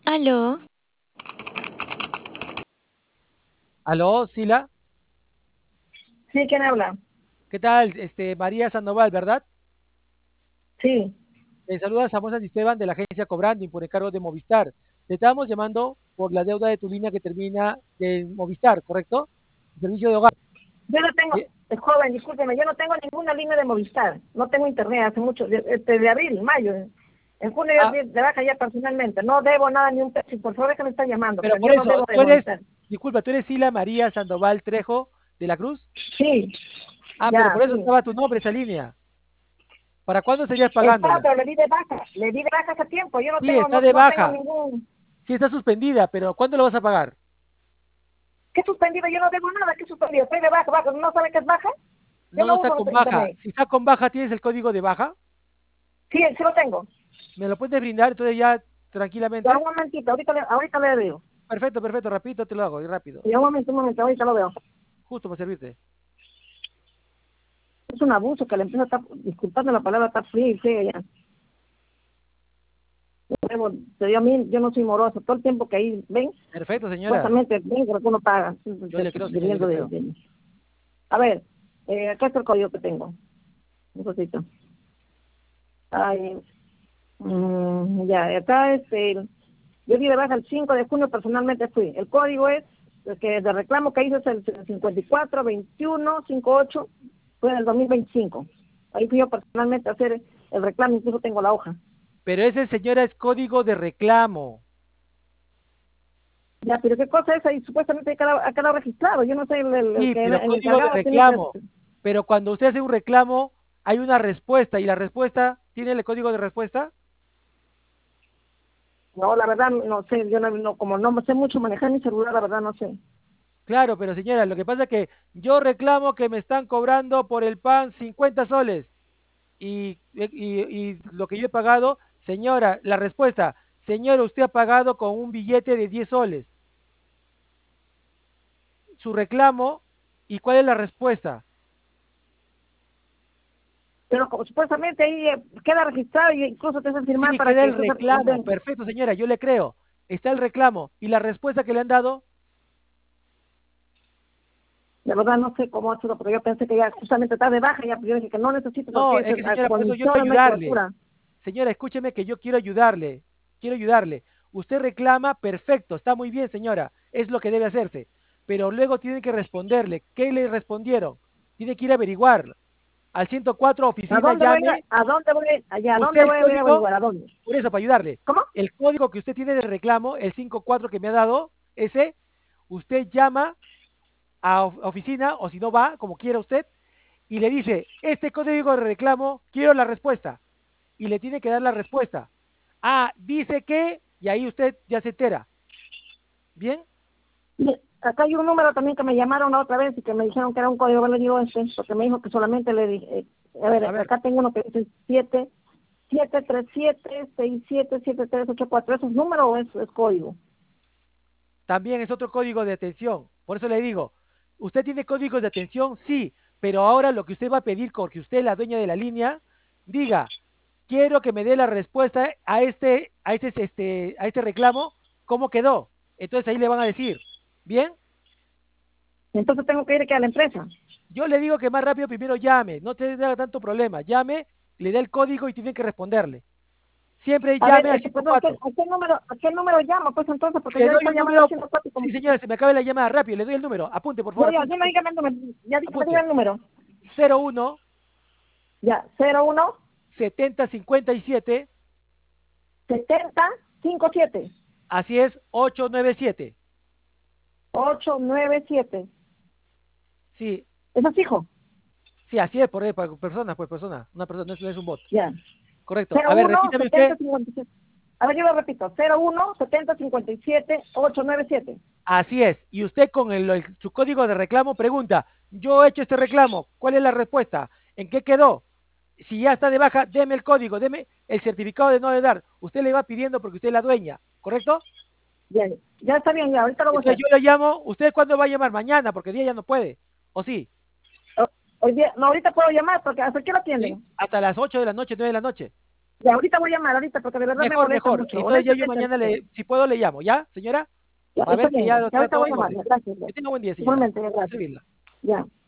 Aló, Aló, Sila, Sí, ¿quién habla? ¿qué tal? María Sandoval, ¿verdad? Sí. Te saluda Samuel Santisteban de la agencia Cobranding por encargo de Movistar. Te estábamos llamando por la deuda de tu línea que termina de Movistar, ¿correcto? Servicio de hogar. Yo no tengo, Eh, joven, discúlpeme, yo no tengo ninguna línea de Movistar. No tengo internet hace mucho, de abril, mayo. En junio yo ah, di de baja ya personalmente. No debo nada ni un peso. Por favor, es que me está llamando, pero pero por yo no eso, debo de Movistar. disculpa, tú eres Sila María Sandoval Trejo de la Cruz. Sí, Ah, pero ya, por eso sí. estaba tu nombre, esa línea. ¿Para cuándo estarías Está, pagándola? pero le di de baja. Le di de baja hace tiempo. Yo no Sí, tengo, está no, de no tengo baja. ningún. Sí, está suspendida, pero ¿cuándo lo vas a pagar? ¿Qué suspendido? Yo no debo nada. ¿Qué suspendido? Estoy de baja, baja. ¿No sabe qué es baja? Yo No, no no está uso con baja. internet. Si está con baja, ¿tienes el código de baja? Sí, sí lo tengo. ¿Me lo puedes brindar entonces ya Ya, tranquilamente? un momentito, ahorita le digo. Perfecto, perfecto, rapidito te lo hago, y rápido. Ya, un momento, ahorita lo veo. Justo para servirte. Es un abuso que la empresa está, disculpando la palabra, está fría y fea ya. Se dio a mí, yo no soy morosa, todo el tiempo que ahí ven, Perfecto, señora. supuestamente ven que uno paga, Yo le creo, señora, yo debiendo le creo. A ver, acá está el código que tengo, un poquito. Ay, ya, acá yo di de baja el 5 de junio, personalmente fui. El código es, el que de reclamo que hice es el 542158, fue en el 2025. Ahí fui yo personalmente a hacer el reclamo, incluso tengo la hoja. Pero ese, señora, es código de reclamo. Ya, pero qué cosa es ahí, supuestamente ha quedado registrado. Yo no sé, el Sí, que pero el código de encargado tiene que. reclamo. Pero cuando usted hace un reclamo, hay una respuesta y la respuesta, ¿tiene el código de respuesta? No, la verdad, no sé, yo como no sé mucho manejar mi celular, la verdad no sé. Claro, pero señora, lo que pasa es que yo reclamo que me están cobrando por el pan 50 soles y lo que yo he pagado, señora, la respuesta, señora, usted ha pagado con un billete de 10 soles. Su reclamo y cuál es la respuesta. Pero supuestamente ahí queda registrado y incluso te hacen firmar Sí, para queda que el estés reclamo. Perfecto, señora, yo le creo. Está el reclamo. ¿Y la respuesta que le han dado? de verdad no sé cómo hacerlo, pero yo pensé que ya justamente está de baja, ya, pero yo dije que no necesito No, porque es que señora, por con eso mi yo quiero zona no hay ayudarle. cobertura. Señora, escúcheme que yo quiero ayudarle. Quiero ayudarle. Usted reclama, perfecto, está muy bien, señora. Es lo que debe hacerse. Pero luego tiene que responderle. ¿Qué le respondieron? Tiene que ir a averiguar. Al 104 ¿A oficina dónde voy llame. a dónde voy allá? ¿A Usted dónde el voy a ir a código, averiguar? ¿A dónde? por eso, para ayudarle. ¿Cómo? El código que usted tiene de reclamo, el 54 que me ha dado, ese, usted llama a oficina o si no va, como quiera usted, y le dice, este código de reclamo, quiero la respuesta. Y le tiene que dar la respuesta. Ah, dice que, y ahí usted ya se entera. ¿Bien? Y acá hay un número también que me llamaron la otra vez y que me dijeron que era un código, le digo porque me dijo que solamente le dije, a ver, A ver, acá tengo uno que dice 737-677384. ¿Es un número o es código? también es otro código de atención. Por eso le digo, ¿usted tiene códigos de atención? Sí, pero ahora lo que usted va a pedir, porque usted es la dueña de la línea, diga, quiero que me dé la respuesta a este reclamo, ¿cómo quedó? Entonces ahí le van a decir, ¿bien? Entonces tengo que ir aquí a la empresa. Yo le digo que más rápido primero llame, no te haga tanto problema. Llame, le da el código y tiene que responderle. Siempre A ver, llame al perdón, 104. ¿a qué número llamo? Pues entonces, porque Le yo doy estoy un llamando al número. 104 y Sí, como. señora, se me acaba la llamada rápido. Le doy el número. Apunte, por favor, Ya, apunte, dime, dígame el número. Ya, dígame apunte. el número. 01 Ya, 01 70 57. 7057 Así es, 897. 897. Sí, ¿Eso es fijo? sí, así es, por persona, pues persona. Una persona, no es un bot. Ya. Correcto. A Cero ver, uno repítame setenta usted. cincuenta y siete. A ver, yo lo repito. 01 70 57 897. Así es. Y usted con su código de reclamo pregunta, yo he hecho este reclamo, ¿cuál es la respuesta? ¿En qué quedó? Si ya está de baja, deme el código, deme el certificado de no de dar. Usted le va pidiendo porque usted es la dueña, ¿correcto? Ya, ya está bien, ya, ahorita lo voy a Entonces hacer. yo le llamo, ¿usted cuándo va a llamar? Mañana, porque día ya no puede. ¿O sí? Hoy día, no, ahorita puedo llamar porque hasta qué lo Sí. atienden. Hasta las 8 de la noche, 9 de la noche. Ya, ahorita voy a llamar, ahorita, porque de verdad me Mejor, molesta mejor. mucho. Entonces ya yo Honestamente, mañana, si puedo, le llamo, ¿ya, señora? ya, Para está ver que bien, ya ya está ahorita todo voy a en llamar, orden. gracias. Que tenga buen día, señora. Igualmente, Para gracias. servirla. Ya.